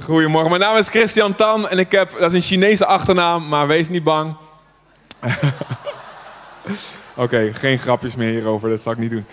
Goedemorgen, mijn naam is Christian Tan en dat is een Chinese achternaam, maar wees niet bang. Oké, geen grapjes meer hierover, dat zal ik niet doen.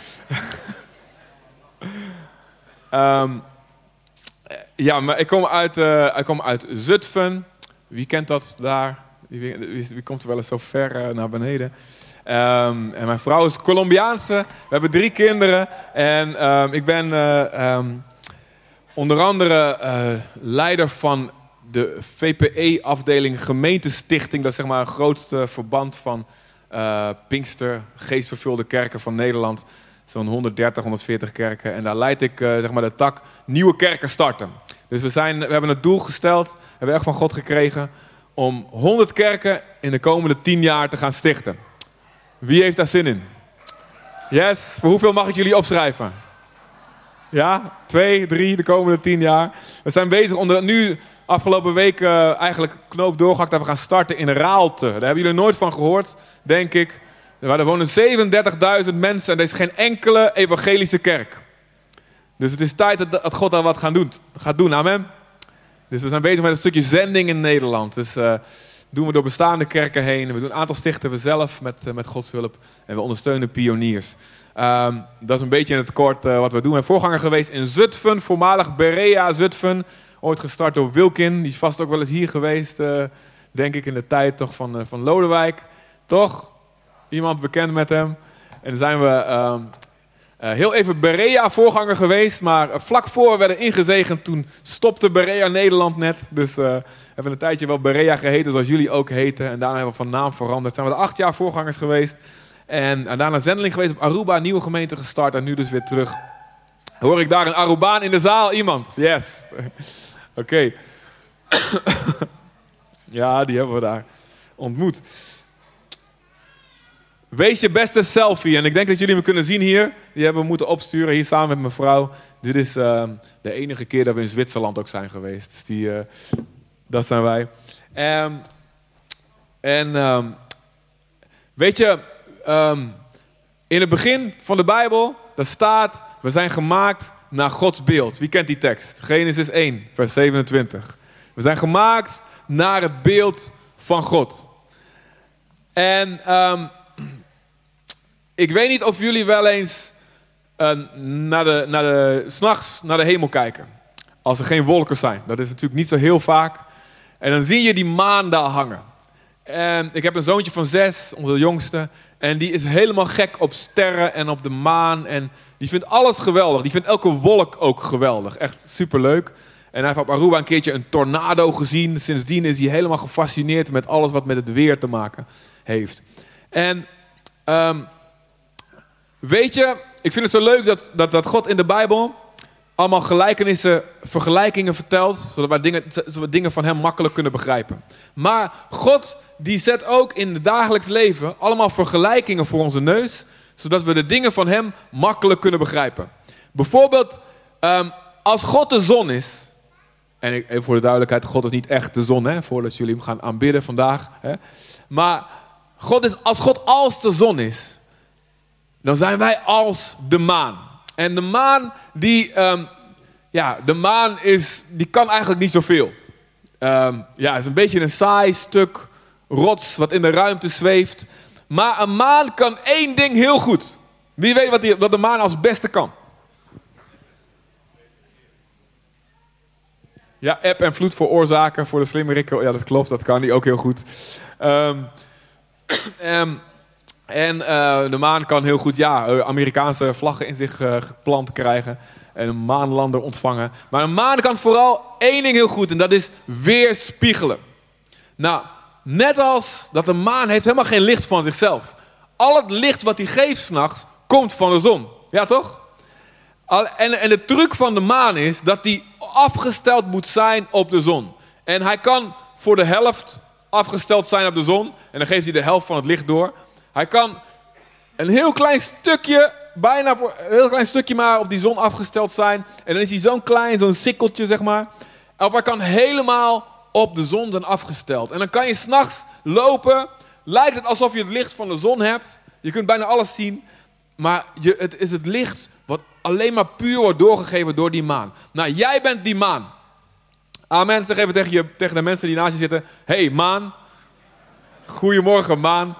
Maar ik kom uit Zutphen. Wie kent dat daar? Wie komt er wel eens zo ver naar beneden? En mijn vrouw is Colombiaanse. We hebben 3 kinderen. En ik ben onder andere leider van de VPE-afdeling Gemeentestichting. Dat is zeg maar het grootste verband van Pinkster, geestvervulde kerken van Nederland. Zo'n 130, 140 kerken. En daar leid ik zeg maar de tak nieuwe kerken starten. Dus we hebben het doel gesteld, hebben we echt van God gekregen, om 100 kerken in de komende 10 jaar te gaan stichten. Wie heeft daar zin in? Yes, voor hoeveel mag ik jullie opschrijven? Ja, 2, 3, de komende 10 jaar. We zijn bezig nu afgelopen week eigenlijk knoop doorgehakt dat we gaan starten in Raalte. Daar hebben jullie nooit van gehoord, denk ik. Er wonen 37.000 mensen en er is geen enkele evangelische kerk. Dus het is tijd dat God daar wat gaat doen, amen. Dus we zijn bezig met een stukje zending in Nederland. Dus doen we door bestaande kerken heen. We doen een aantal stichten we zelf met Gods hulp. En we ondersteunen pioniers. Dat is een beetje in het kort wat we doen. We zijn voorganger geweest in Zutphen, voormalig Berea Zutphen. Ooit gestart door Wilkin. Die is vast ook wel eens hier geweest, denk ik, in de tijd toch van Lodewijk. Toch? Iemand bekend met hem. En dan zijn we heel even Berea voorganger geweest. Maar vlak voor we werden ingezegend, toen stopte Berea Nederland net. Dus hebben we een tijdje wel Berea geheten, zoals jullie ook heten. En daarna hebben we van naam veranderd. Zijn we er 8 jaar voorgangers geweest. En daarna zendeling geweest op Aruba, een nieuwe gemeente gestart. En nu dus weer terug. Hoor ik daar een Arubaan in de zaal? Iemand? Yes. Oké. Ja, die hebben we daar ontmoet. Wees je beste selfie. En ik denk dat jullie me kunnen zien hier. Die hebben we moeten opsturen hier samen met mijn vrouw. Dit is de enige keer dat we in Zwitserland ook zijn geweest. Dus dat zijn wij. Weet je, in het begin van de Bijbel, daar staat, we zijn gemaakt naar Gods beeld. Wie kent die tekst? Genesis 1, vers 27. We zijn gemaakt naar het beeld van God. En ik weet niet of jullie wel eens 's nachts naar de hemel kijken. Als er geen wolken zijn. Dat is natuurlijk niet zo heel vaak. En dan zie je die maan daar hangen. En ik heb een zoontje van 6, onze jongste. En die is helemaal gek op sterren en op de maan. En die vindt alles geweldig. Die vindt elke wolk ook geweldig. Echt superleuk. En hij heeft op Aruba een keertje een tornado gezien. Sindsdien is hij helemaal gefascineerd met alles wat met het weer te maken heeft. En weet je, ik vind het zo leuk dat God in de Bijbel allemaal vergelijkingen vertelt, zodat we dingen van hem makkelijk kunnen begrijpen. Maar God die zet ook in het dagelijks leven allemaal vergelijkingen voor onze neus, zodat we de dingen van hem makkelijk kunnen begrijpen. Bijvoorbeeld, als God de zon is, en even voor de duidelijkheid, God is niet echt de zon, hè, voordat jullie hem gaan aanbidden vandaag. Hè. Maar als God als de zon is, dan zijn wij als de maan. En de maan, die kan eigenlijk niet zoveel. Het is een beetje een saai stuk rots wat in de ruimte zweeft. Maar een maan kan 1 ding heel goed. Wie weet wat de maan als beste kan? Ja, eb en vloed veroorzaken voor de slimmerikken. Ja, dat klopt, dat kan die ook heel goed. De maan kan heel goed Amerikaanse vlaggen in zich geplant krijgen. En een maanlander ontvangen. Maar een maan kan vooral 1 ding heel goed. En dat is weerspiegelen. Nou, net als dat de maan heeft helemaal geen licht van zichzelf. Al het licht wat hij geeft 's nachts komt van de zon. Ja, toch? En de truc van de maan is dat hij afgesteld moet zijn op de zon. En hij kan voor de helft afgesteld zijn op de zon. En dan geeft hij de helft van het licht door. Hij kan een heel klein stukje, maar op die zon afgesteld zijn. En dan is hij zo'n sikkeltje, zeg maar. Of hij kan helemaal op de zon zijn afgesteld. En dan kan je 's nachts lopen. Lijkt het alsof je het licht van de zon hebt. Je kunt bijna alles zien. Maar het is het licht wat alleen maar puur wordt doorgegeven door die maan. Nou, jij bent die maan. Amen. Zeg even tegen de mensen die naast je zitten. Hey, maan. Goedemorgen, maan.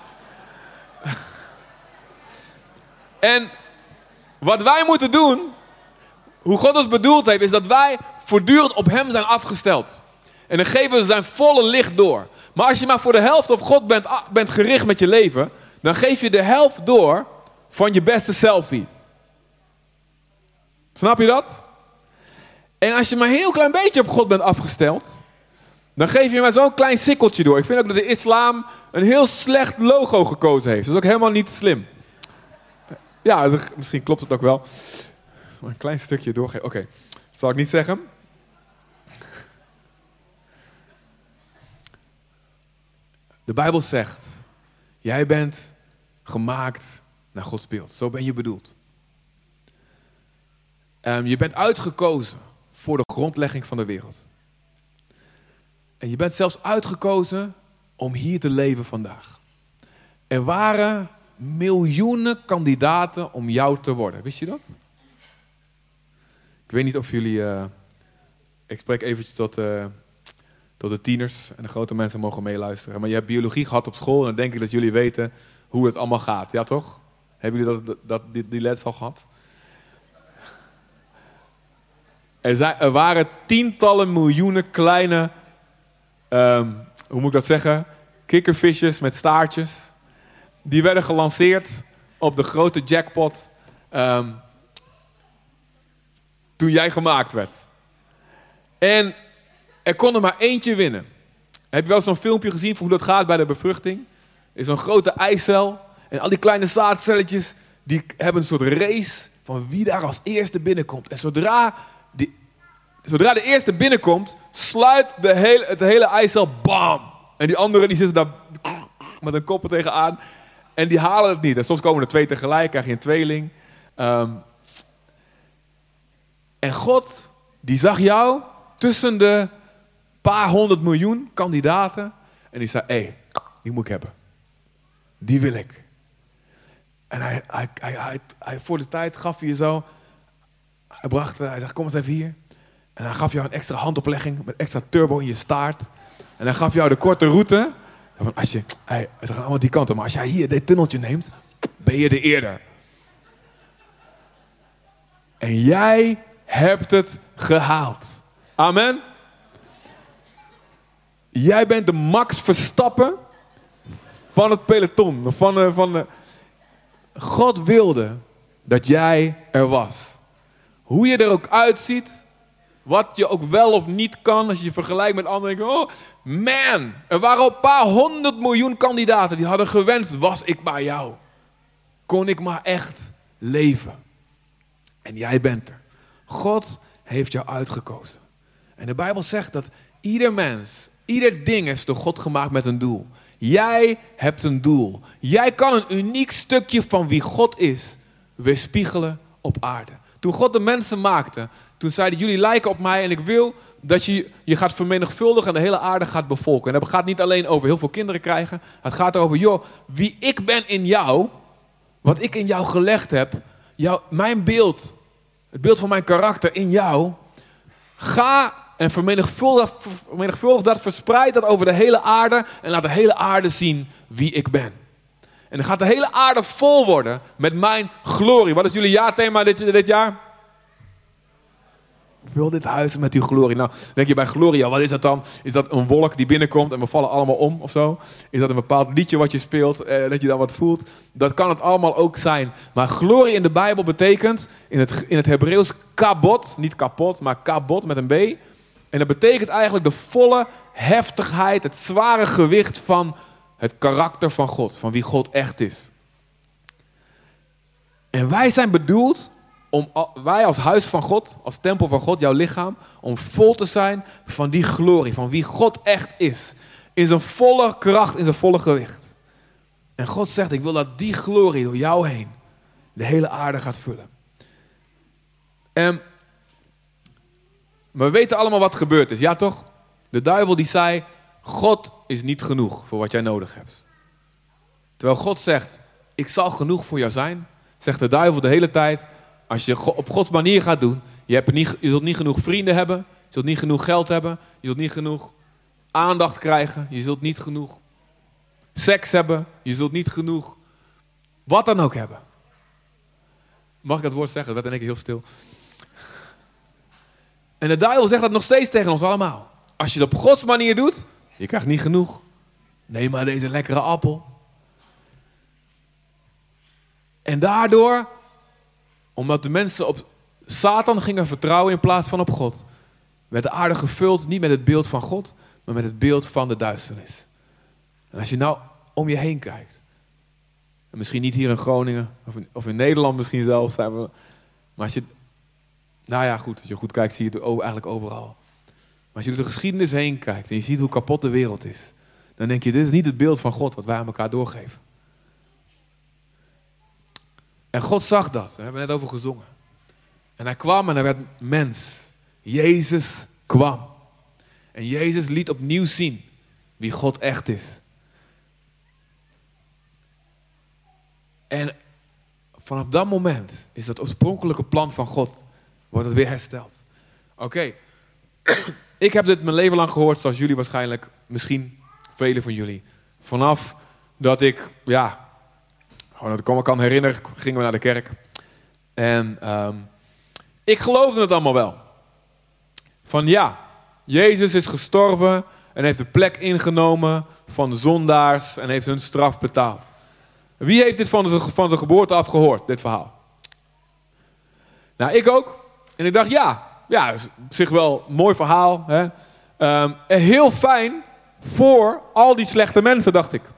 En wat wij moeten doen, hoe God ons bedoeld heeft, is dat wij voortdurend op hem zijn afgesteld. En dan geven we zijn volle licht door. Maar als je maar voor de helft op God bent gericht met je leven, dan geef je de helft door van je beste selfie. Snap je dat? En als je maar een heel klein beetje op God bent afgesteld, dan geef je maar zo'n klein sikkeltje door. Ik vind ook dat de islam een heel slecht logo gekozen heeft. Dat is ook helemaal niet slim. Ja, misschien klopt het ook wel. Maar een klein stukje doorgeven. Oké, dat zal ik niet zeggen. De Bijbel zegt, jij bent gemaakt naar Gods beeld. Zo ben je bedoeld. Je bent uitgekozen voor de grondlegging van de wereld. En je bent zelfs uitgekozen om hier te leven vandaag. Er waren miljoenen kandidaten om jou te worden. Wist je dat? Ik weet niet of jullie... ik spreek eventjes tot de tieners en de grote mensen mogen meeluisteren. Maar je hebt biologie gehad op school en dan denk ik dat jullie weten hoe het allemaal gaat. Ja toch? Hebben jullie die les al gehad? Er waren tientallen miljoenen kleine, hoe moet ik dat zeggen? Kikkervisjes met staartjes. Die werden gelanceerd op de grote jackpot toen jij gemaakt werd. En er kon er maar eentje winnen. Heb je wel zo'n filmpje gezien van hoe dat gaat bij de bevruchting? Er is zo'n grote eicel en al die kleine zaadcelletjes die hebben een soort race van wie daar als eerste binnenkomt. En zodra de eerste binnenkomt, sluit het hele eicel, bam! En die anderen die zitten daar met hun koppen tegenaan en die halen het niet. En soms komen er 2 tegelijk, krijg je een tweeling. En God, die zag jou tussen de paar 100 miljoen kandidaten en die zei, hé, die moet ik hebben. Die wil ik. En hij voor de tijd gaf hij je zo, hij zegt, kom eens even hier. En hij gaf jou een extra handoplegging met extra turbo in je staart. En hij gaf jou de korte route. Van hij zegt allemaal die kant op, maar als jij hier dit tunneltje neemt, ben je er eerder. En jij hebt het gehaald. Amen. Jij bent de Max Verstappen van het peloton. God wilde dat jij er was. Hoe je er ook uitziet, wat je ook wel of niet kan, als je je vergelijkt met anderen. Denk je, oh man, er waren al een paar 100 miljoen kandidaten die hadden gewenst, was ik maar jou. Kon ik maar echt leven. En jij bent er. God heeft jou uitgekozen. En de Bijbel zegt dat ieder mens, ieder ding is door God gemaakt met een doel. Jij hebt een doel. Jij kan een uniek stukje van wie God is weerspiegelen op aarde. Toen God de mensen maakte, toen zei hij, jullie lijken op mij en ik wil dat je gaat vermenigvuldigen en de hele aarde gaat bevolken. En dat gaat niet alleen over heel veel kinderen krijgen. Het gaat erover, joh, wie ik ben in jou, wat ik in jou gelegd heb, mijn beeld, het beeld van mijn karakter in jou, ga en vermenigvuldig dat, verspreid dat over de hele aarde en laat de hele aarde zien wie ik ben. En dan gaat de hele aarde vol worden met mijn glorie. Wat is jullie jaarthema dit jaar? Vul dit huis met uw glorie. Nou, denk je bij glorie, wat is dat dan? Is dat een wolk die binnenkomt en we vallen allemaal om of zo? Is dat een bepaald liedje wat je speelt, dat je dan wat voelt? Dat kan het allemaal ook zijn. Maar glorie in de Bijbel betekent, in het Hebreeuws, kabot. Niet kapot, maar kabot met een B. En dat betekent eigenlijk de volle heftigheid, het zware gewicht van het karakter van God. Van wie God echt is. En wij zijn bedoeld, wij als huis van God, als tempel van God, jouw lichaam, om vol te zijn van die glorie, van wie God echt is. In zijn volle kracht, in zijn volle gewicht. En God zegt, ik wil dat die glorie door jou heen de hele aarde gaat vullen. Maar we weten allemaal wat gebeurd is, ja toch? De duivel die zei, God is niet genoeg voor wat jij nodig hebt. Terwijl God zegt, ik zal genoeg voor jou zijn, zegt de duivel de hele tijd, als je op Gods manier gaat doen, je zult niet genoeg vrienden hebben, Je zult niet genoeg geld hebben. Je zult niet genoeg aandacht krijgen. Je zult niet genoeg seks hebben. Je zult niet genoeg wat dan ook hebben. Mag ik dat woord zeggen? Dat werd in één keer heel stil. En de duivel zegt dat nog steeds tegen ons allemaal. Als je het op Gods manier doet, je krijgt niet genoeg. Neem maar deze lekkere appel. En daardoor, omdat de mensen op Satan gingen vertrouwen in plaats van op God, werd de aarde gevuld niet met het beeld van God, maar met het beeld van de duisternis. En als je nou om je heen kijkt, en misschien niet hier in Groningen, of in Nederland misschien zelfs, maar als je, nou ja goed, als je goed kijkt zie je het eigenlijk overal. Maar als je door de geschiedenis heen kijkt en je ziet hoe kapot de wereld is, dan denk je, dit is niet het beeld van God wat wij aan elkaar doorgeven. En God zag dat, daar hebben we net over gezongen. En hij kwam en hij werd mens. Jezus kwam. En Jezus liet opnieuw zien wie God echt is. En vanaf dat moment is dat oorspronkelijke plan van God, wordt het weer hersteld. Oké. Ik heb dit mijn leven lang gehoord, zoals jullie waarschijnlijk, misschien velen van jullie. Vanaf dat ik, gewoon dat ik me kan herinneren, gingen we naar de kerk. En ik geloofde het allemaal wel. Van Jezus is gestorven en heeft de plek ingenomen van de zondaars en heeft hun straf betaald. Wie heeft dit van zijn geboorte af gehoord, dit verhaal? Nou, ik ook. En ik dacht, is op zich wel een mooi verhaal. Hè? En heel fijn voor al die slechte mensen, dacht ik.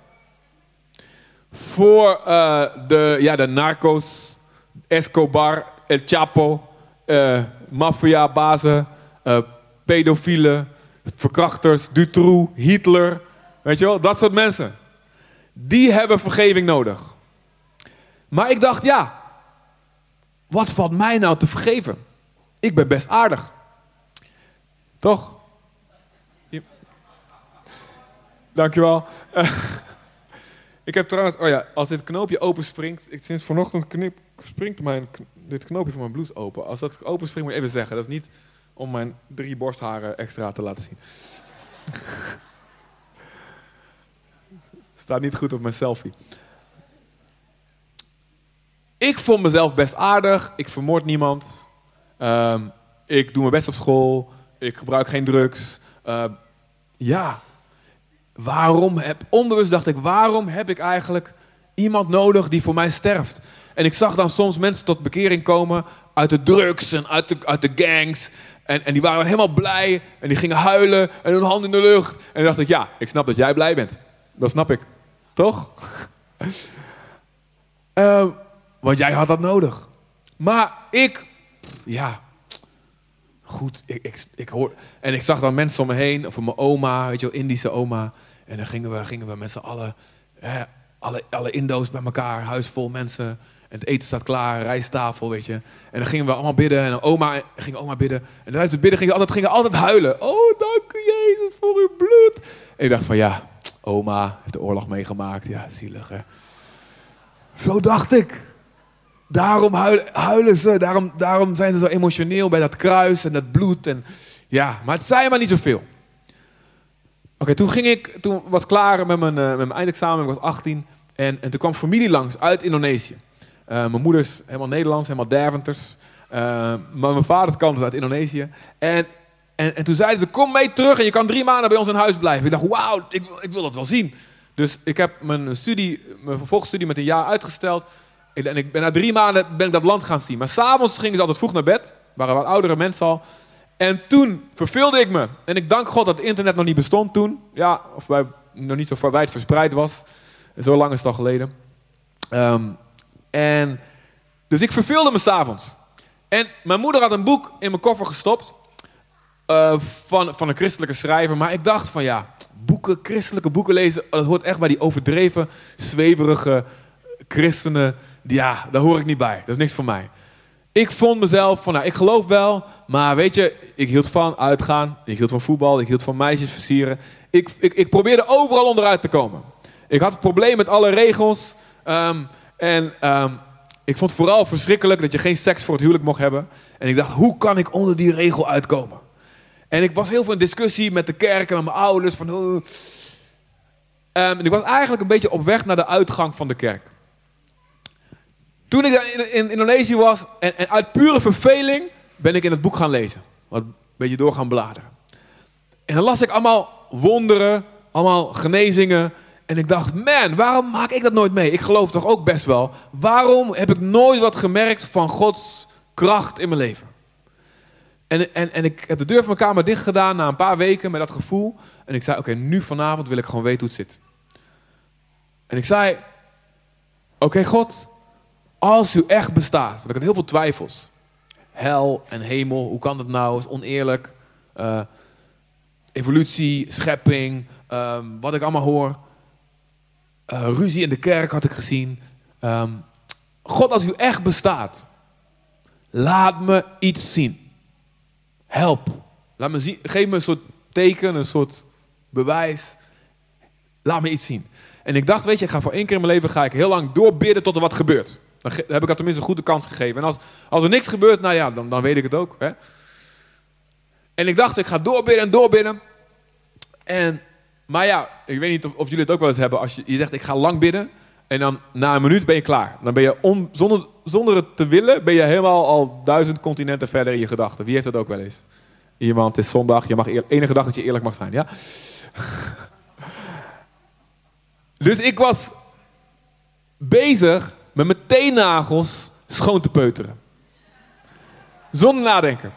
Voor de narcos, Escobar, El Chapo, maffiabazen, pedofielen, verkrachters, Dutroux, Hitler. Weet je wel, dat soort mensen. Die hebben vergeving nodig. Maar ik dacht, wat valt mij nou te vergeven? Ik ben best aardig. Toch? Dankjewel. Ik heb trouwens, als dit knoopje open springt, sinds vanochtend springt dit knoopje van mijn blouse open. Als dat open springt, moet je even zeggen. Dat is niet om mijn 3 borstharen extra te laten zien. Staat niet goed op mijn selfie. Ik vond mezelf best aardig. Ik vermoord niemand. Ik doe mijn best op school. Ik gebruik geen drugs. Onbewust dacht ik, waarom heb ik eigenlijk iemand nodig die voor mij sterft? En ik zag dan soms mensen tot bekering komen uit de drugs en uit de gangs. En die waren dan helemaal blij en die gingen huilen en hun hand in de lucht. En dan dacht ik, ik snap dat jij blij bent. Dat snap ik. Toch? Want jij had dat nodig. Maar ik ik hoor. En ik zag dan mensen om me heen, of mijn oma, weet je wel, Indische oma. En dan gingen we met z'n allen, alle Indo's bij elkaar, huis vol mensen. En het eten staat klaar, rijsttafel, weet je. En dan gingen we allemaal bidden en dan ging oma bidden. En tijdens het bidden gingen altijd huilen. Oh, dank u Jezus voor uw bloed. En ik dacht van oma heeft de oorlog meegemaakt. Ja, zielig hè. Zo dacht ik. Daarom huilen ze, daarom zijn ze zo emotioneel bij dat kruis en dat bloed. Maar het zei maar niet zoveel. Oké, toen was ik klaar met mijn eindexamen, ik was 18. En toen kwam familie langs uit Indonesië. Mijn moeder is helemaal Nederlands, helemaal Derventers. Maar mijn vaders kant is uit Indonesië. En toen zeiden ze, kom mee terug en je kan 3 maanden bij ons in huis blijven. Ik dacht, wauw, ik wil dat wel zien. Dus ik heb mijn vervolgstudie met 1 jaar uitgesteld. En ik ben na 3 maanden dat land gaan zien. Maar s'avonds gingen ze altijd vroeg naar bed. Waren wat oudere mensen al. En toen verveelde ik me. En ik dank God dat het internet nog niet bestond toen. Of nog niet zo wijd verspreid was. Zo lang is het al geleden. Dus ik verveelde me s'avonds. En mijn moeder had een boek in mijn koffer gestopt. Van een christelijke schrijver. Maar ik dacht van christelijke boeken lezen, dat hoort echt bij die overdreven, zweverige christenen. Daar hoor ik niet bij. Dat is niks voor mij. Ik vond mezelf van, ik geloof wel, maar weet je, ik hield van uitgaan, ik hield van voetbal, ik hield van meisjes versieren. Ik probeerde overal onderuit te komen. Ik had het probleem met alle regels. Ik vond het vooral verschrikkelijk dat je geen seks voor het huwelijk mocht hebben. En ik dacht, hoe kan ik onder die regel uitkomen? En ik was heel veel in discussie met de kerk en met mijn ouders. En ik was eigenlijk een beetje op weg naar de uitgang van de kerk. Toen ik in Indonesië was en uit pure verveling ben ik in het boek gaan lezen. Wat een beetje door gaan bladeren. En dan las ik allemaal wonderen, allemaal genezingen. En ik dacht, man, waarom maak ik dat nooit mee? Ik geloof toch ook best wel. Waarom heb ik nooit wat gemerkt van Gods kracht in mijn leven? En ik heb de deur van mijn kamer dicht gedaan na een paar weken met dat gevoel. En ik zei, oké, nu vanavond wil ik gewoon weten hoe het zit. En ik zei, oké, God, als u echt bestaat. Want ik had heel veel twijfels. Hel en hemel, hoe kan dat nou? Is oneerlijk. Evolutie, schepping, wat ik allemaal hoor. Ruzie in de kerk had ik gezien. God, als u echt bestaat, laat me iets zien. Help. Laat me zien. Geef me een soort teken, een soort bewijs. Laat me iets zien. En ik dacht, weet je, ik ga voor 1 keer in mijn leven ga ik heel lang doorbidden tot er wat gebeurt. Dan heb ik dat tenminste een goede kans gegeven. En als er niks gebeurt, nou ja, dan weet ik het ook. Hè? En ik dacht, ik ga doorbidden en doorbidden. Maar ja, ik weet niet of jullie het ook wel eens hebben. Als je zegt, ik ga lang bidden. En dan na een minuut ben je klaar. Dan ben je zonder het te willen, ben je helemaal al 1000 continenten verder in je gedachten. Wie heeft dat ook wel eens? Iemand, het is zondag, je mag enige dag dat je eerlijk mag zijn. Ja? Dus ik was bezig met mijn teennagels schoon te peuteren. Zonder nadenken.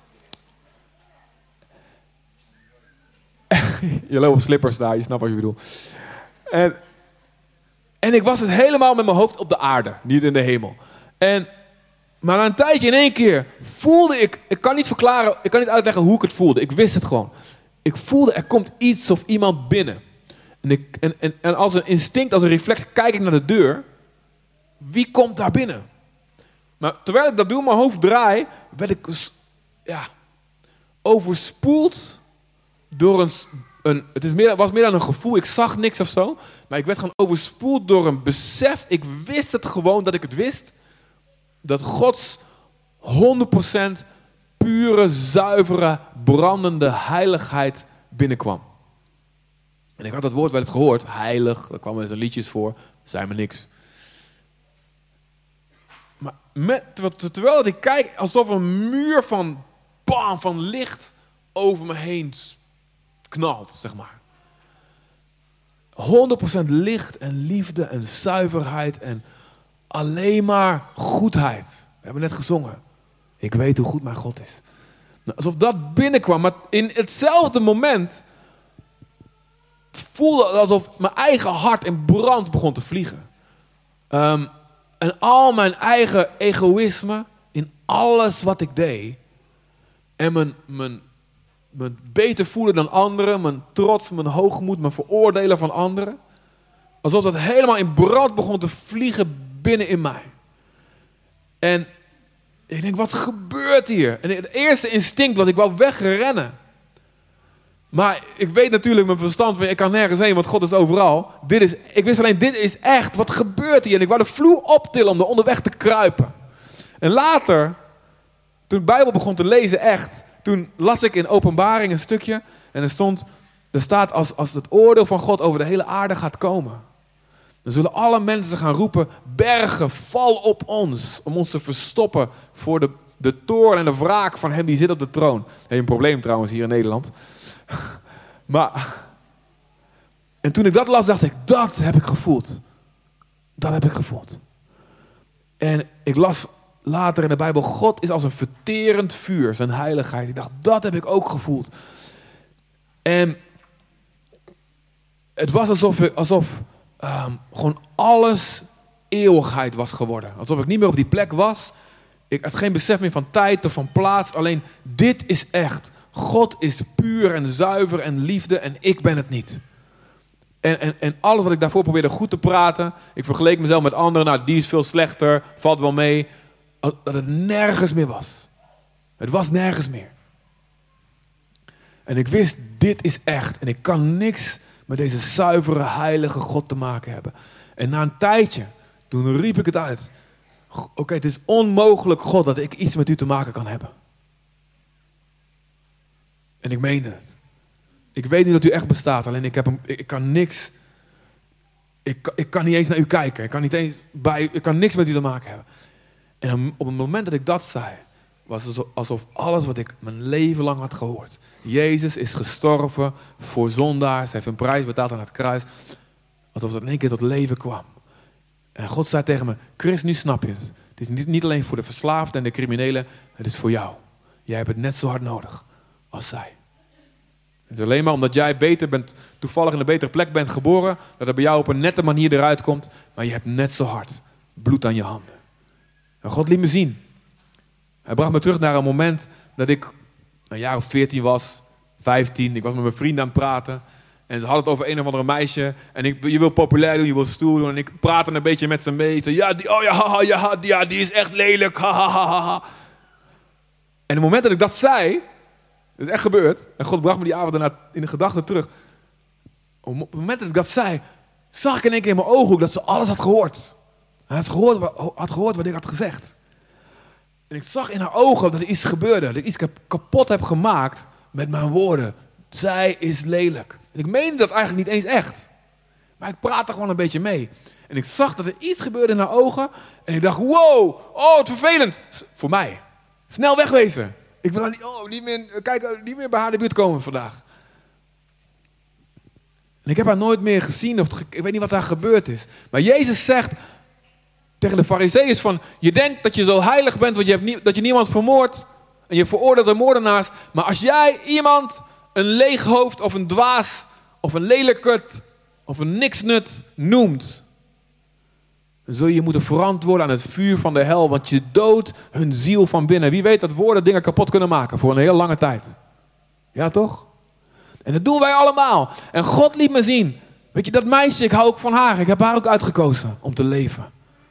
Je loopt op slippers daar, je snapt wat je bedoelt. En ik was dus helemaal met mijn hoofd op de aarde, niet in de hemel. Maar na een tijdje in één keer voelde ik kan niet verklaren, ik kan niet uitleggen hoe ik het voelde. Ik wist het gewoon. Ik voelde, er komt iets of iemand binnen. En als een instinct, als een reflex, kijk ik naar de deur. Wie komt daar binnen? Maar terwijl ik dat doe, mijn hoofd draai, werd ik overspoeld door het was meer dan een gevoel. Ik zag niks of zo. Maar ik werd gewoon overspoeld door een besef. Ik wist het gewoon dat ik het wist. Dat Gods 100% pure, zuivere, brandende heiligheid binnenkwam. En ik had dat woord wel eens gehoord. Heilig, daar kwamen er liedjes voor. Zei me niks. Maar terwijl ik kijk, alsof een muur van licht over me heen knalt, zeg maar. 100% licht en liefde en zuiverheid en alleen maar goedheid. We hebben net gezongen. Ik weet hoe goed mijn God is. Nou, alsof dat binnenkwam, maar in hetzelfde moment voelde het alsof mijn eigen hart in brand begon te vliegen. En al mijn eigen egoïsme in alles wat ik deed. En mijn beter voelen dan anderen, mijn trots, mijn hoogmoed, mijn veroordelen van anderen. Alsof dat helemaal in brand begon te vliegen binnen in mij. En ik denk, wat gebeurt hier? En het eerste instinct was, ik wou wegrennen. Maar ik weet natuurlijk met mijn verstand van, ik kan nergens heen, want God is overal. Ik wist alleen, dit is echt, wat gebeurt hier? En ik wou de vloer optillen om er onderweg te kruipen. En later, toen de Bijbel begon te lezen echt, toen las ik in Openbaring een stukje en er staat als het oordeel van God over de hele aarde gaat komen. Dan zullen alle mensen gaan roepen, bergen, val op ons, om ons te verstoppen voor de toorn en de wraak van hem die zit op de troon. Heb je een probleem trouwens hier in Nederland. En toen ik dat las, dacht ik, dat heb ik gevoeld. Dat heb ik gevoeld. En ik las later in de Bijbel, God is als een verterend vuur, zijn heiligheid. Ik dacht, dat heb ik ook gevoeld. En het was alsof gewoon alles eeuwigheid was geworden. Alsof ik niet meer op die plek was. Ik had geen besef meer van tijd of van plaats. Alleen, dit is echt. God is puur en zuiver en liefde en ik ben het niet. En alles wat ik daarvoor probeerde goed te praten. Ik vergeleek mezelf met anderen. Nou, die is veel slechter. Valt wel mee. Dat het nergens meer was. Het was nergens meer. En ik wist, dit is echt. En ik kan niks met deze zuivere, heilige God te maken hebben. En na een tijdje, toen riep ik het uit. Oké, het is onmogelijk, God, dat ik iets met u te maken kan hebben. En ik meen het. Ik weet niet dat u echt bestaat, alleen ik kan niks. Ik kan niet eens naar u kijken. Ik kan niks met u te maken hebben. En op het moment dat ik dat zei, was het alsof alles wat ik mijn leven lang had gehoord. Jezus is gestorven voor zondaars. Hij heeft een prijs betaald aan het kruis. Alsof dat in één keer tot leven kwam. En God zei tegen me, Chris, nu snap je het. Het is niet alleen voor de verslaafden en de criminelen. Het is voor jou. Jij hebt het net zo hard nodig als zij. Het is alleen maar omdat jij toevallig in een betere plek bent geboren, dat het bij jou op een nette manier eruit komt, maar je hebt net zo hard bloed aan je handen. En God liet me zien. Hij bracht me terug naar een moment dat ik een jaar of 14 was, 15. Ik was met mijn vrienden aan het praten. En ze hadden het over een of andere meisje. En je wil populair doen, je wil stoer doen. En ik praatte een beetje met ze mee. Zo, die is echt lelijk. En het moment dat ik dat zei, dat is echt gebeurd. En God bracht me die avond daarna in de gedachten terug. Op het moment dat ik dat zei, zag ik in één keer in mijn ogen dat ze alles had gehoord. Hij had gehoord wat ik had gezegd. En ik zag in haar ogen dat er iets gebeurde. Dat ik iets kapot heb gemaakt met mijn woorden. Zij is lelijk. En ik meende dat eigenlijk niet eens echt. Maar ik praatte gewoon een beetje mee. En ik zag dat er iets gebeurde in haar ogen. En ik dacht, wow, oh, wat vervelend. Voor mij. Snel wegwezen. Ik wil niet meer bij haar in de buurt komen vandaag. En ik heb haar nooit meer gezien. Ik weet niet wat daar gebeurd is. Maar Jezus zegt tegen de Farizeeërs van, je denkt dat je zo heilig bent, want dat je niemand vermoordt. En je veroordeelt de moordenaars. Maar als jij iemand een leeg hoofd of een dwaas of een lelijkert of een niksnut noemt, dan zul je moeten verantwoorden aan het vuur van de hel, want je doodt hun ziel van binnen. Wie weet dat woorden dingen kapot kunnen maken voor een hele lange tijd. Ja toch? En dat doen wij allemaal. En God liet me zien, weet je dat meisje, ik hou ook van haar. Ik heb haar ook uitgekozen om te leven.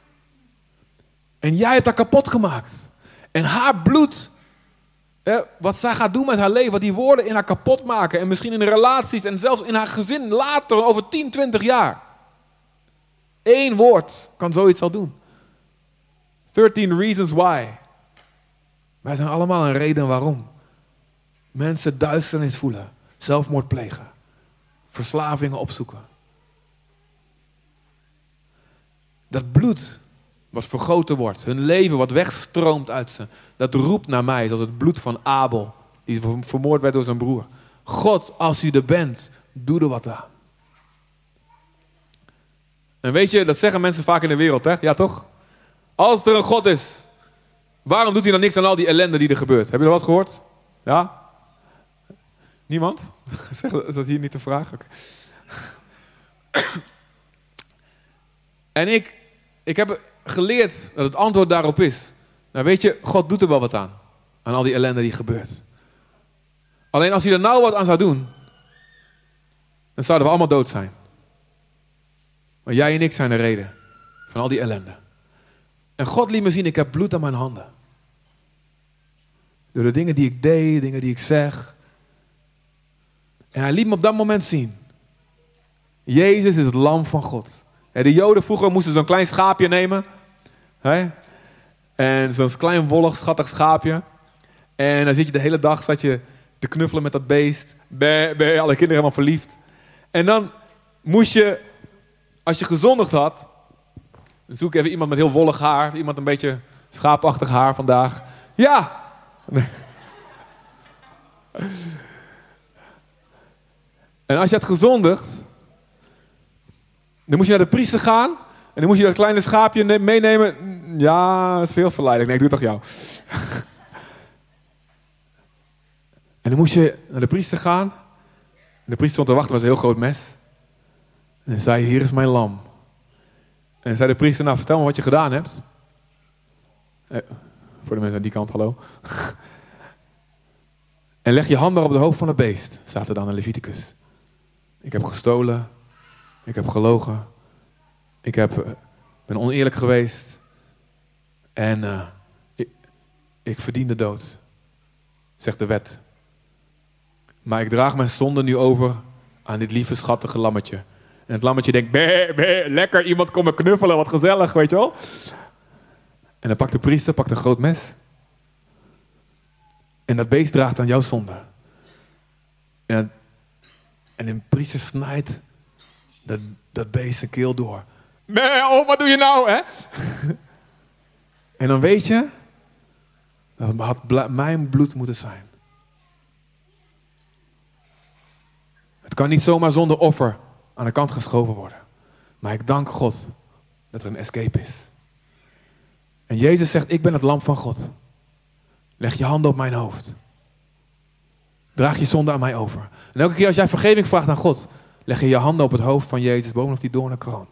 En jij hebt haar kapot gemaakt. En haar bloed, wat zij gaat doen met haar leven, wat die woorden in haar kapot maken. En misschien in de relaties en zelfs in haar gezin later, over 10, 20 jaar. 1 woord kan zoiets al doen. 13 reasons why. Wij zijn allemaal een reden waarom. Mensen duisternis voelen. Zelfmoord plegen. Verslavingen opzoeken. Dat bloed wat vergoten wordt. Hun leven wat wegstroomt uit ze. Dat roept naar mij. Zoals het bloed van Abel. Die vermoord werd door zijn broer. God, als u er bent, doe er wat aan. En weet je, dat zeggen mensen vaak in de wereld, hè? Ja toch? Als er een God is, waarom doet hij dan niks aan al die ellende die er gebeurt? Heb je er wat gehoord? Ja? Niemand? Is dat hier niet de vraag? Okay. En ik heb geleerd dat het antwoord daarop is. Nou weet je, God doet er wel wat aan. Aan al die ellende die gebeurt. Alleen als hij er nou wat aan zou doen, dan zouden we allemaal dood zijn. Maar jij en ik zijn de reden van al die ellende. En God liet me zien, ik heb bloed aan mijn handen. Door de dingen die ik deed, dingen die ik zeg. En hij liet me op dat moment zien. Jezus is het lam van God. De Joden vroeger moesten zo'n klein schaapje nemen. En zo'n klein wollig, schattig schaapje. En dan zit je de hele dag te knuffelen met dat beest. Alle kinderen helemaal verliefd. En dan moest je, als je gezondigd had, dan zoek even iemand met heel wollig haar. Iemand een beetje schaapachtig haar vandaag. Ja! En als je had gezondigd, dan moest je naar de priester gaan. En dan moest je dat kleine schaapje meenemen. Ja, dat is veel verleidelijk. Nee, ik doe het toch jou. En dan moest je naar de priester gaan. En de priester stond te wachten met een heel groot mes. En hij zei, hier is mijn lam. En dan zei de priester, nou vertel me wat je gedaan hebt. Voor de mensen aan die kant, hallo. En leg je handen op de hoofd van het beest, staat er dan in Leviticus. Ik heb gestolen. Ik heb gelogen. Ik ben oneerlijk geweest. En ik verdien de dood. Zegt de wet. Maar ik draag mijn zonde nu over aan dit lieve schattige lammetje. En het lammetje denkt, lekker, iemand komt me knuffelen, wat gezellig, weet je wel. En dan pakt de priester een groot mes. En dat beest draagt aan jouw zonde. En een priester snijdt dat beest zijn keel door. Oh, wat doe je nou, hè? En dan weet je, dat had mijn bloed moeten zijn. Het kan niet zomaar zonder offer aan de kant geschoven worden. Maar ik dank God dat er een escape is. En Jezus zegt, ik ben het lam van God. Leg je handen op mijn hoofd. Draag je zonde aan mij over. En elke keer als jij vergeving vraagt aan God, leg je je handen op het hoofd van Jezus bovenop die doornenkroon.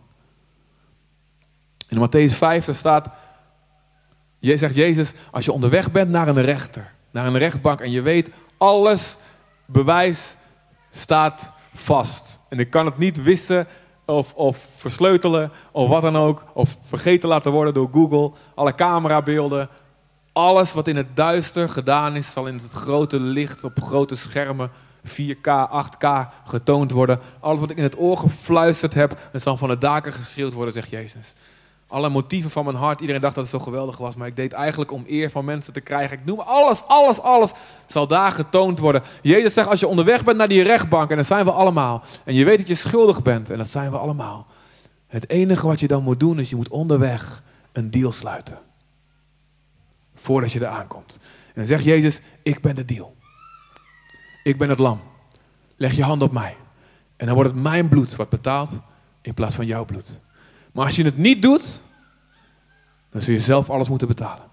In Mattheüs 5 daar staat, zegt Jezus, als je onderweg bent naar een rechter, naar een rechtbank en je weet, alles bewijs staat vast. En ik kan het niet wissen of versleutelen of wat dan ook, of vergeten laten worden door Google, alle camerabeelden. Alles wat in het duister gedaan is, zal in het grote licht op grote schermen 4K, 8K getoond worden. Alles wat ik in het oor gefluisterd heb, het zal van de daken geschreeuwd worden, zegt Jezus. Alle motieven van mijn hart, iedereen dacht dat het zo geweldig was, maar ik deed eigenlijk om eer van mensen te krijgen. Ik noem alles zal daar getoond worden. Jezus zegt, als je onderweg bent naar die rechtbank, en dat zijn we allemaal, en je weet dat je schuldig bent, en dat zijn we allemaal. Het enige wat je dan moet doen, is je moet onderweg een deal sluiten. Voordat je er aankomt. En dan zegt Jezus, ik ben de deal. Ik ben het lam. Leg je hand op mij. En dan wordt het mijn bloed wat betaalt in plaats van jouw bloed. Maar als je het niet doet, dan zul je zelf alles moeten betalen.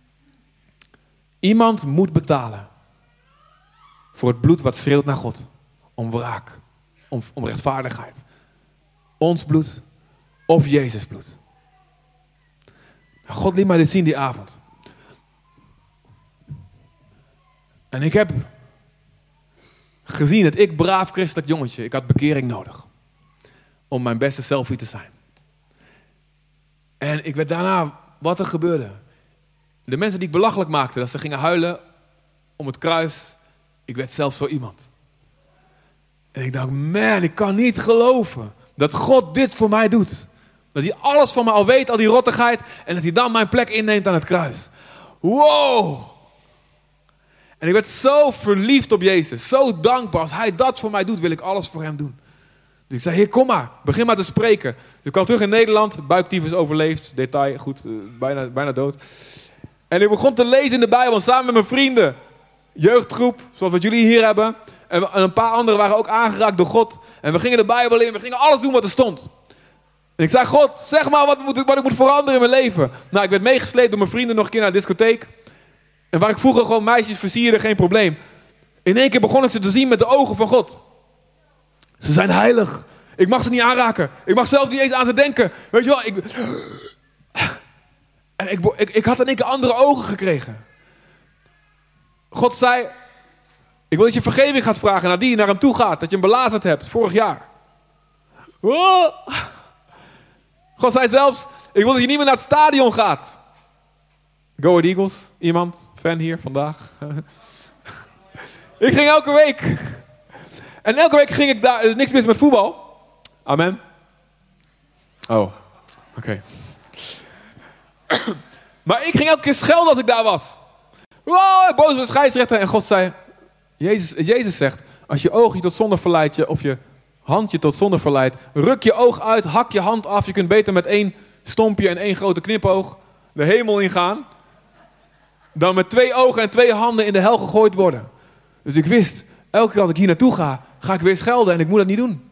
Iemand moet betalen voor het bloed wat schreeuwt naar God. Om wraak, om rechtvaardigheid. Ons bloed of Jezus bloed. God liet mij dit zien die avond. En ik heb gezien dat ik, braaf christelijk jongetje, ik had bekering nodig. Om mijn beste selfie te zijn. En ik werd daarna, wat er gebeurde. De mensen die ik belachelijk maakte, dat ze gingen huilen om het kruis. Ik werd zelf zo iemand. En ik dacht, man, ik kan niet geloven dat God dit voor mij doet. Dat hij alles van me al weet, al die rottigheid. En dat hij dan mijn plek inneemt aan het kruis. Wow! En ik werd zo verliefd op Jezus. Zo dankbaar. Als hij dat voor mij doet, wil ik alles voor hem doen. Dus ik zei, Heer, kom maar. Begin maar te spreken. Dus ik kwam terug in Nederland. Buiktyfus overleefd. Detail, goed. Bijna dood. En ik begon te lezen in de Bijbel. Samen met mijn vrienden. Jeugdgroep. Zoals wat jullie hier hebben. En een paar anderen waren ook aangeraakt door God. En we gingen de Bijbel in. We gingen alles doen wat er stond. En ik zei, God, zeg maar wat ik moet veranderen in mijn leven. Nou, ik werd meegesleept door mijn vrienden nog een keer naar de discotheek. En waar ik vroeger gewoon meisjes versierde, geen probleem. In één keer begon ik ze te zien met de ogen van God. Ze zijn heilig. Ik mag ze niet aanraken. Ik mag zelf niet eens aan ze denken. Weet je wel, ik had in één keer andere ogen gekregen. God zei, ik wil dat je vergeving gaat vragen naar die je naar hem toe gaat. Dat je hem belazerd hebt, vorig jaar. Oh. God zei zelfs, ik wil dat je niet meer naar het stadion gaat. Go Ahead Eagles, iemand, fan hier vandaag. Ik ging elke week. En elke week ging ik daar, er is niks mis met voetbal. Amen. Oh, oké. Maar ik ging elke keer schelden als ik daar was. Wow, boos op de scheidsrechter. En God zei, Jezus zegt, als je oog je tot zonde verleidt, of je hand je tot zonde verleidt, ruk je oog uit, hak je hand af. Je kunt beter met 1 stompje en 1 grote knipoog de hemel ingaan, dan met 2 ogen en 2 handen in de hel gegooid worden. Dus ik wist, elke keer als ik hier naartoe ga ik weer schelden en ik moet dat niet doen.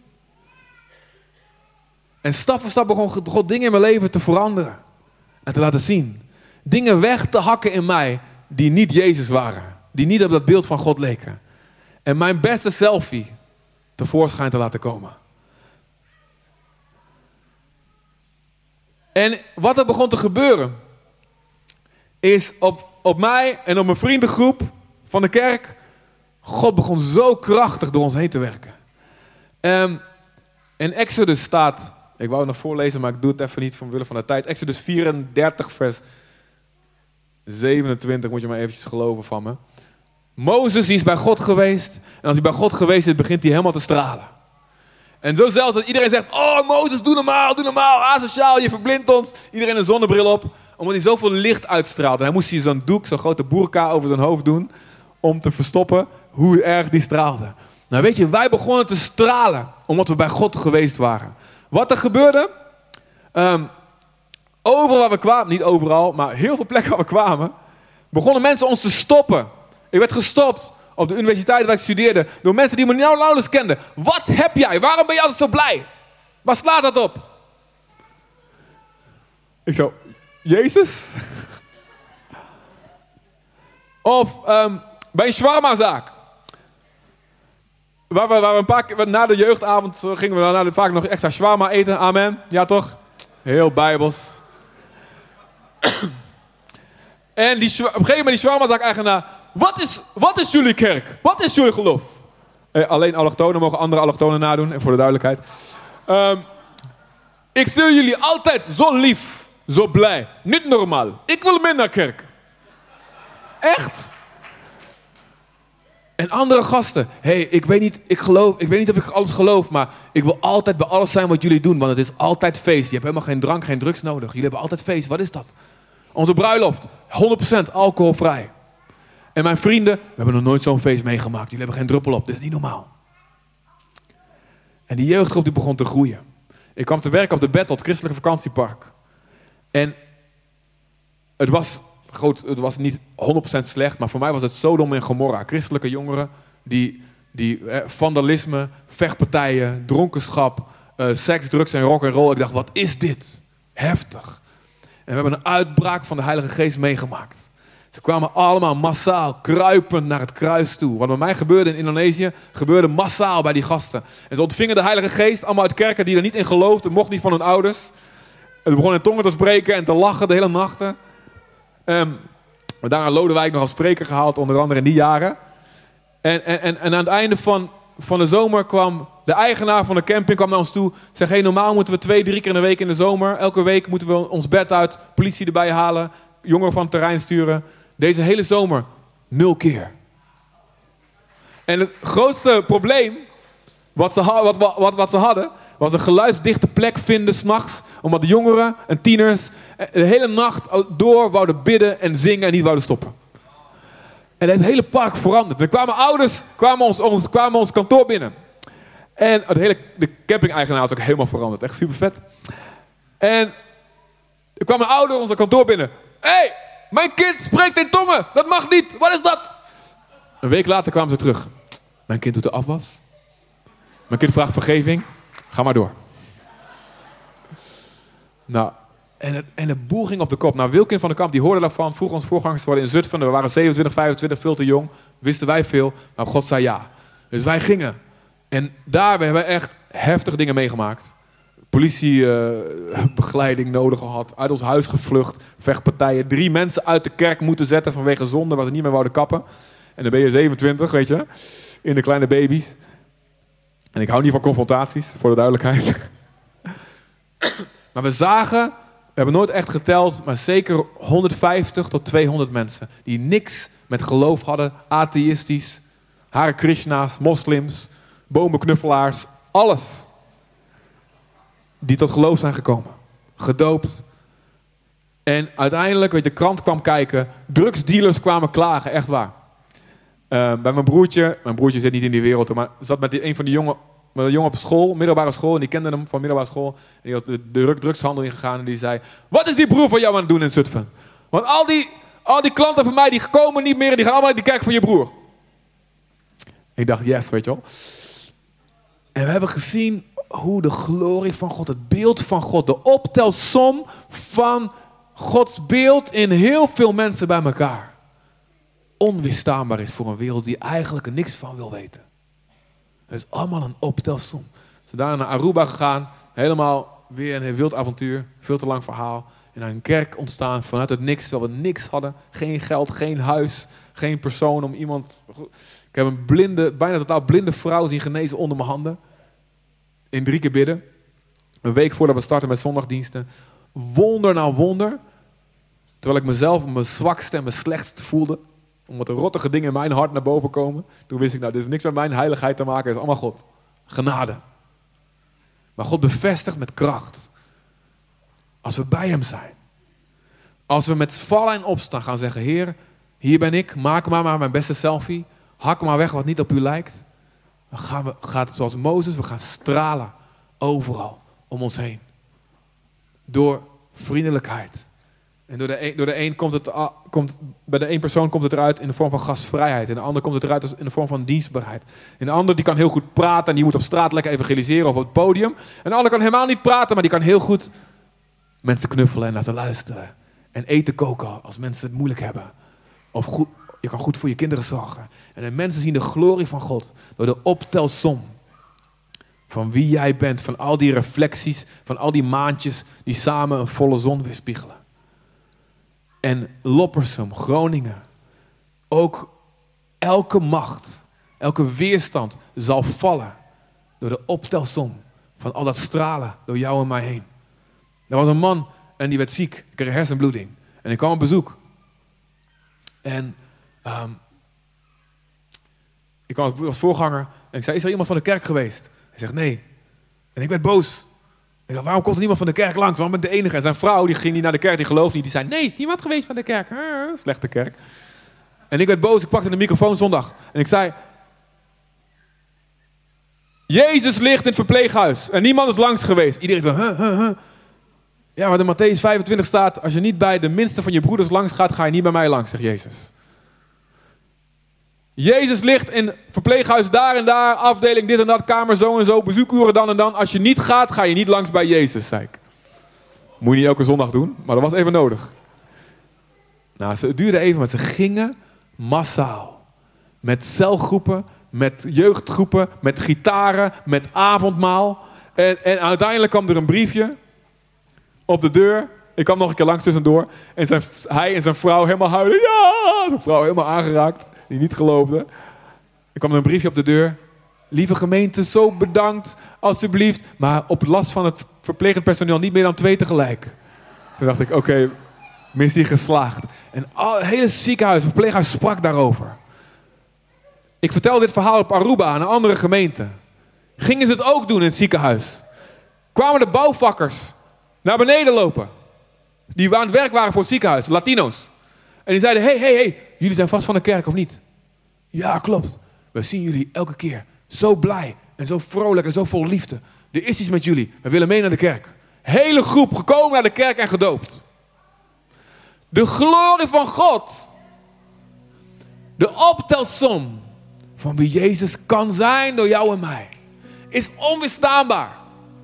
En stap voor stap begon God dingen in mijn leven te veranderen. En te laten zien. Dingen weg te hakken in mij die niet Jezus waren. Die niet op dat beeld van God leken. En mijn beste selfie tevoorschijn te laten komen. En wat er begon te gebeuren, is op mij en op mijn vriendengroep van de kerk, God begon zo krachtig door ons heen te werken. In Exodus staat, ik wou het nog voorlezen, maar ik doe het even niet vanwille van de tijd. Exodus 34 vers 27, moet je maar eventjes geloven van me. Mozes is bij God geweest. En als hij bij God geweest is, begint hij helemaal te stralen. En zo zelfs dat iedereen zegt, oh Mozes, doe normaal, asociaal, je verblindt ons. Iedereen een zonnebril op, omdat hij zoveel licht uitstraalt. En hij moest zo'n doek, zo'n grote boerka over zijn hoofd doen, om te verstoppen hoe erg die straalde. Nou weet je, wij begonnen te stralen omdat we bij God geweest waren. Wat er gebeurde, overal waar we kwamen, niet overal, maar heel veel plekken waar we kwamen, begonnen mensen ons te stoppen. Ik werd gestopt op de universiteit waar ik studeerde door mensen die me nauwelijks kenden. Wat heb jij? Waarom ben je altijd zo blij? Waar slaat dat op? Ik zo, Jezus? Of bij een shawarmazaak. Waar we een paar keer, na de jeugdavond gingen we vaak nog extra shawarma eten. Amen. Ja toch? Heel bijbels. En op een gegeven moment die shawarmazaak-eigenaar. Wat is jullie kerk? Wat is jullie geloof? Alleen allochtonen mogen andere allochtonen nadoen. En voor de duidelijkheid. Ik zie jullie altijd zo lief. Zo blij. Niet normaal. Ik wil mee naar kerk. Echt? En andere gasten. Ik weet niet of ik alles geloof, maar ik wil altijd bij alles zijn wat jullie doen, want het is altijd feest. Je hebt helemaal geen drank, geen drugs nodig. Jullie hebben altijd feest. Wat is dat? Onze bruiloft. 100% alcoholvrij. En mijn vrienden, we hebben nog nooit zo'n feest meegemaakt. Jullie hebben geen druppel op. Dit is niet normaal. En die jeugdgroep die begon te groeien. Ik kwam te werken op de Bethel, het christelijke vakantiepark. En het was niet 100% slecht, maar voor mij was het Sodom en Gomorra. Christelijke jongeren die vandalisme, vechtpartijen, dronkenschap, seks, drugs en rock'n'roll. Ik dacht, wat is dit? Heftig. En we hebben een uitbraak van de Heilige Geest meegemaakt. Ze kwamen allemaal massaal, kruipend naar het kruis toe. Wat bij mij gebeurde in Indonesië, gebeurde massaal bij die gasten. En ze ontvingen de Heilige Geest, allemaal uit kerken die er niet in geloofden, mocht niet van hun ouders. En ze begonnen in tongen te spreken en te lachen de hele nachten. Maar daarna Lodewijk nog als spreker gehaald, onder andere in die jaren. En aan het einde van de zomer kwam de eigenaar van de camping naar ons toe. Zei, normaal moeten we 2-3 keer in de week in de zomer. Elke week moeten we ons bed uit, politie erbij halen, jongeren van het terrein sturen. Deze hele zomer 0 keer. En het grootste probleem wat ze hadden, was een geluidsdichte plek vinden 's nachts, omdat de jongeren en tieners de hele nacht door wouden bidden en zingen en niet wouden stoppen. En het hele park veranderd. Er kwamen ouders, kwamen ons kantoor binnen. En de camping-eigenaar was ook helemaal veranderd. Echt super vet. En er kwamen ouders ons kantoor binnen. Hé, mijn kind spreekt in tongen. Dat mag niet. Wat is dat? Een week later kwamen ze terug. Mijn kind doet de afwas. Mijn kind vraagt vergeving. Ga maar door. Nou, en de boel ging op de kop. Nou, Wilkin van de Kamp, die hoorde daarvan, vroeg ons voorgangers te worden in Zutphen. We waren 27, 25, veel te jong. Wisten wij veel, maar God zei ja. Dus wij gingen. En daar hebben we echt heftige dingen meegemaakt. Politiebegeleiding nodig gehad. Uit ons huis gevlucht. Vechtpartijen. 3 mensen uit de kerk moeten zetten vanwege zonde, waar ze niet meer wouden kappen. En dan ben je 27, weet je. In de kleine baby's. En ik hou niet van confrontaties, voor de duidelijkheid. Maar we hebben nooit echt geteld, maar zeker 150 tot 200 mensen. Die niks met geloof hadden. Atheïstisch. Hare Krishna's, moslims, bomenknuffelaars. Alles. Die tot geloof zijn gekomen. Gedoopt. En uiteindelijk, de krant kwam kijken. Drugsdealers kwamen klagen, echt waar. Bij mijn broertje zit niet in die wereld, maar zat met een van die jongen op school, middelbare school, en die kende hem van middelbare school. En die had de drugshandel ingegaan en die zei, wat is die broer van jou aan het doen in Zutphen? Want al die klanten van mij, die komen niet meer en die gaan allemaal naar die kerk van je broer. Ik dacht, yes, weet je wel. En we hebben gezien hoe de glorie van God, het beeld van God, de optelsom van Gods beeld in heel veel mensen bij elkaar onweerstaanbaar is voor een wereld die eigenlijk er niks van wil weten. Het is allemaal een optelsom. Ze zijn daar naar Aruba gegaan, helemaal weer een wild avontuur, veel te lang verhaal. En een kerk ontstaan vanuit het niks, terwijl we niks hadden. Geen geld, geen huis, geen persoon om iemand... Ik heb een bijna totaal blinde vrouw zien genezen onder mijn handen. In 3 keer bidden. Een week voordat we starten met zondagdiensten. Wonder na wonder. Terwijl ik mezelf mijn zwakste en mijn slechtst voelde. Omdat er rottige dingen in mijn hart naar boven komen. Toen wist ik, dit heeft niks met mijn heiligheid te maken. Het is allemaal God. Genade. Maar God bevestigt met kracht. Als we bij hem zijn. Als we met vallen en opstaan gaan zeggen, Heer, hier ben ik. Maak maar mijn beste selfie. Hak maar weg wat niet op u lijkt. dan gaat het zoals Mozes, we gaan stralen overal om ons heen. Door vriendelijkheid. En bij de een persoon komt het eruit in de vorm van gastvrijheid. En de ander komt het eruit in de vorm van dienstbaarheid. En de ander die kan heel goed praten en die moet op straat lekker evangeliseren of op het podium. En de ander kan helemaal niet praten, maar die kan heel goed mensen knuffelen en laten luisteren. En eten koken als mensen het moeilijk hebben. Of je kan goed voor je kinderen zorgen. En de mensen zien de glorie van God door de optelsom van wie jij bent. Van al die reflecties, van al die maantjes die samen een volle zon weerspiegelen. En Loppersum, Groningen, ook elke macht, elke weerstand zal vallen door de optelsom van al dat stralen door jou en mij heen. Er was een man en die werd ziek, kreeg een hersenbloeding. En ik kwam op bezoek. En ik kwam als voorganger en ik zei, is er iemand van de kerk geweest? Hij zegt, nee. En ik werd boos. Ik dacht, waarom komt er niemand van de kerk langs? Waarom ben ik de enige? En zijn vrouw die ging niet naar de kerk, die geloofde niet. Die zei, nee, is niemand geweest van de kerk. Slechte kerk. En ik werd boos, ik pakte de microfoon zondag. En ik zei, Jezus ligt in het verpleeghuis. En niemand is langs geweest. Iedereen zo, Ja, maar in Mattheüs 25 staat, als je niet bij de minste van je broeders langs gaat, ga je niet bij mij langs, zegt Jezus. Jezus ligt in verpleeghuis daar en daar, afdeling dit en dat, kamer zo en zo, bezoekuren dan en dan. Als je niet gaat, ga je niet langs bij Jezus, zei ik. Moet je niet elke zondag doen, maar dat was even nodig. Nou, het duurde even, maar ze gingen massaal. Met celgroepen, met jeugdgroepen, met gitaren, met avondmaal. En uiteindelijk kwam er een briefje op de deur. Ik kwam nog een keer langs tussendoor. En hij en zijn vrouw helemaal huilen. Ja, zijn vrouw helemaal aangeraakt. Die niet geloofde. Er kwam een briefje op de deur. Lieve gemeente, zo bedankt, alstublieft. Maar op last van het verplegend personeel niet meer dan 2 tegelijk. Toen dacht ik, oké, missie geslaagd. En het hele ziekenhuis, het verpleeghuis sprak daarover. Ik vertelde dit verhaal op Aruba aan een andere gemeente. Gingen ze het ook doen in het ziekenhuis? Kwamen de bouwvakkers naar beneden lopen. Die aan het werk waren voor het ziekenhuis, Latino's. En die zeiden, hey, jullie zijn vast van de kerk of niet? Ja, klopt. We zien jullie elke keer zo blij en zo vrolijk en zo vol liefde. Er is iets met jullie. We willen mee naar de kerk. Hele groep gekomen naar de kerk en gedoopt. De glorie van God. De optelsom van wie Jezus kan zijn door jou en mij. Is onweerstaanbaar.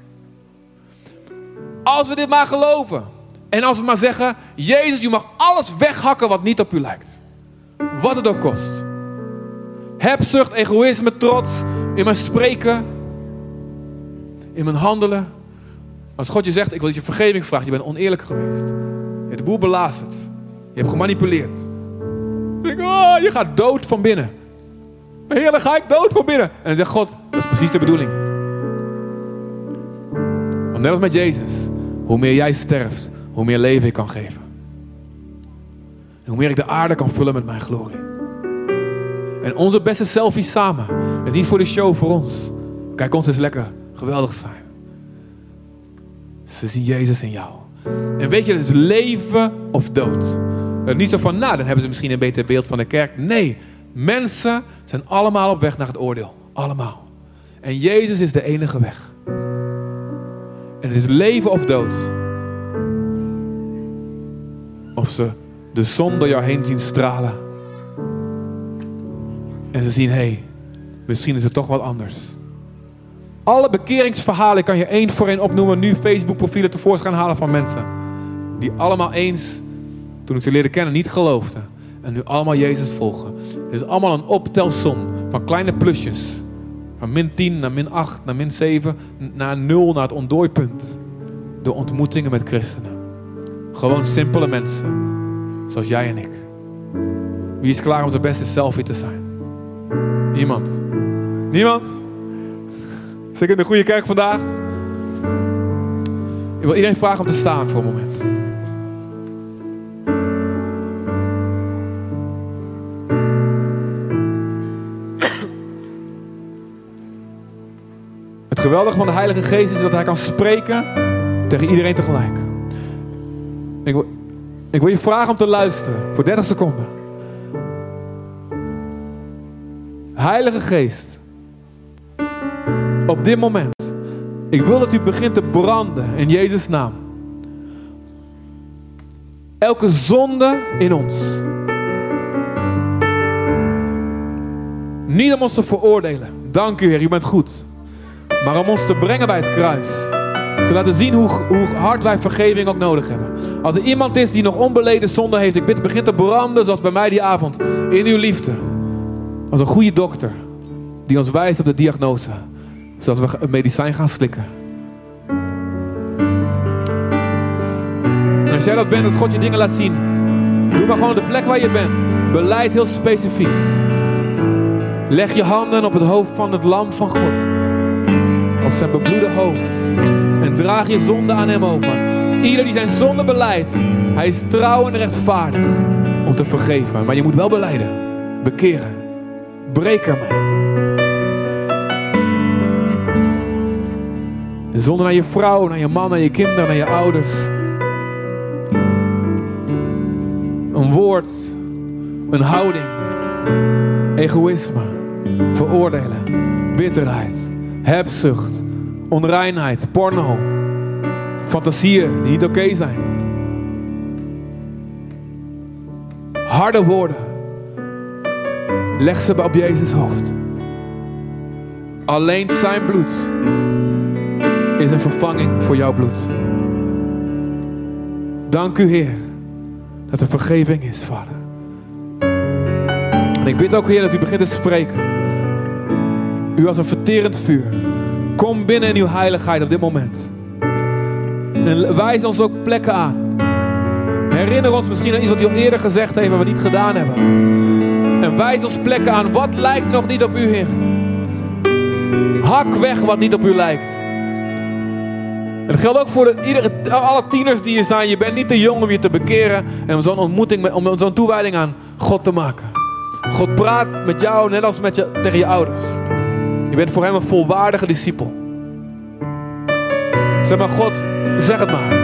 Als we dit maar geloven. En als we maar zeggen, Jezus, u mag alles weghakken wat niet op u lijkt. Wat het ook kost. Hebzucht, egoïsme, trots, in mijn spreken, in mijn handelen. Als God je zegt, ik wil dat je vergeving vraagt, je bent oneerlijk geweest. Je hebt de boel belazerd. Je hebt gemanipuleerd. Dan denk ik, je gaat dood van binnen. Heer, dan ga ik dood van binnen. En dan zegt God, dat is precies de bedoeling. Want net als met Jezus, hoe meer jij sterft, hoe meer leven ik kan geven. En hoe meer ik de aarde kan vullen met mijn glorie. En onze beste selfies samen. Het is niet voor de show, voor ons. Kijk, ons is lekker geweldig zijn. Ze zien Jezus in jou. En weet je, het is leven of dood. Niet zo van, dan hebben ze misschien een beter beeld van de kerk. Nee, mensen zijn allemaal op weg naar het oordeel. Allemaal. En Jezus is de enige weg. En het is leven of dood. Of ze de zon door jou heen zien stralen. En ze zien, misschien is het toch wat anders. Alle bekeringsverhalen kan je 1 voor 1 opnoemen. Nu Facebook profielen tevoorschijn halen van mensen. Die allemaal eens, toen ik ze leerde kennen, niet geloofden. En nu allemaal Jezus volgen. Het is allemaal een optelsom van kleine plusjes. Van -10 naar -8 naar -7 naar 0 naar het ontdooipunt. Door ontmoetingen met christenen. Gewoon simpele mensen. Zoals jij en ik. Wie is klaar om zijn beste selfie te zijn? Niemand. Niemand? Zit ik in de goede kerk vandaag? Ik wil iedereen vragen om te staan voor een moment. Het geweldige van de Heilige Geest is dat hij kan spreken tegen iedereen tegelijk. Ik wil je vragen om te luisteren voor 30 seconden. Heilige Geest, Op dit moment. Ik wil dat u begint te branden in Jezus' naam. Elke zonde in ons. Niet om ons te veroordelen. Dank u, Heer, u bent goed. Maar om ons te brengen bij het kruis. Te laten zien hoe hard wij vergeving ook nodig hebben. Als er iemand is die nog onbeleden zonde heeft, ik bid, begin te branden zoals bij mij die avond. In uw liefde. Als een goede dokter. Die ons wijst op de diagnose. Zodat we het medicijn gaan slikken. En als jij dat bent, dat God je dingen laat zien. Doe maar gewoon op de plek waar je bent. Beleid heel specifiek. Leg je handen op het hoofd van het lam van God. Op zijn bebloede hoofd. En draag je zonde aan hem over. Ieder die zijn zonde beleidt. Hij is trouw en rechtvaardig om te vergeven. Maar je moet wel belijden. Bekeren. Breek ermee. De zonde naar je vrouw, naar je man, naar je kinderen, naar je ouders. Een woord. Een houding. Egoïsme. Veroordelen. Bitterheid. Hebzucht. Onreinheid. Porno. Fantasieën die niet oké zijn. Harde woorden. Leg ze op Jezus' hoofd. Alleen zijn bloed is een vervanging voor jouw bloed. Dank u, Heer, dat er vergeving is, Vader. En ik bid ook, Heer, dat u begint te spreken. U als een verterend vuur. Kom binnen in uw heiligheid op dit moment. En wijs ons ook plekken aan. Herinner ons misschien aan iets wat u al eerder gezegd heeft, maar we niet gedaan hebben. En wijs ons plekken aan. Wat lijkt nog niet op u, Heer? Hak weg wat niet op u lijkt. En dat geldt ook voor alle tieners die hier zijn. Je bent niet te jong om je te bekeren en om zo'n ontmoeting, om zo'n toewijding aan God te maken. God praat met jou net als tegen je ouders. Je bent voor hem een volwaardige discipel. Zeg maar, God, zeg het maar.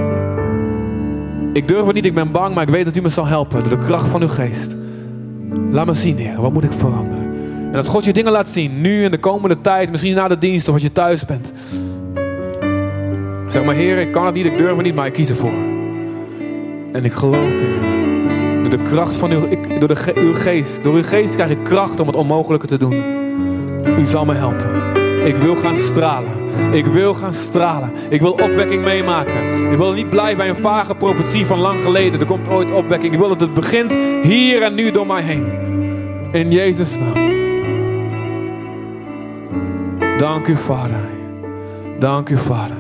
Ik durf het niet, ik ben bang, maar ik weet dat u me zal helpen door de kracht van uw geest. Laat me zien, Heer, wat moet ik veranderen? En dat God je dingen laat zien, nu in de komende tijd, misschien na de dienst of als je thuis bent. Zeg maar, Heer, ik kan het niet, ik durf het niet, maar ik kies ervoor. En ik geloof, Heer. Door de kracht van uw geest. Door uw geest krijg ik kracht om het onmogelijke te doen. U zal me helpen. Ik wil gaan stralen. Ik wil gaan stralen. Ik wil opwekking meemaken. Ik wil niet blijven bij een vage profetie van lang geleden. Er komt ooit opwekking. Ik wil dat het begint hier en nu door mij heen. In Jezus' naam. Dank u, Vader. Dank u, Vader.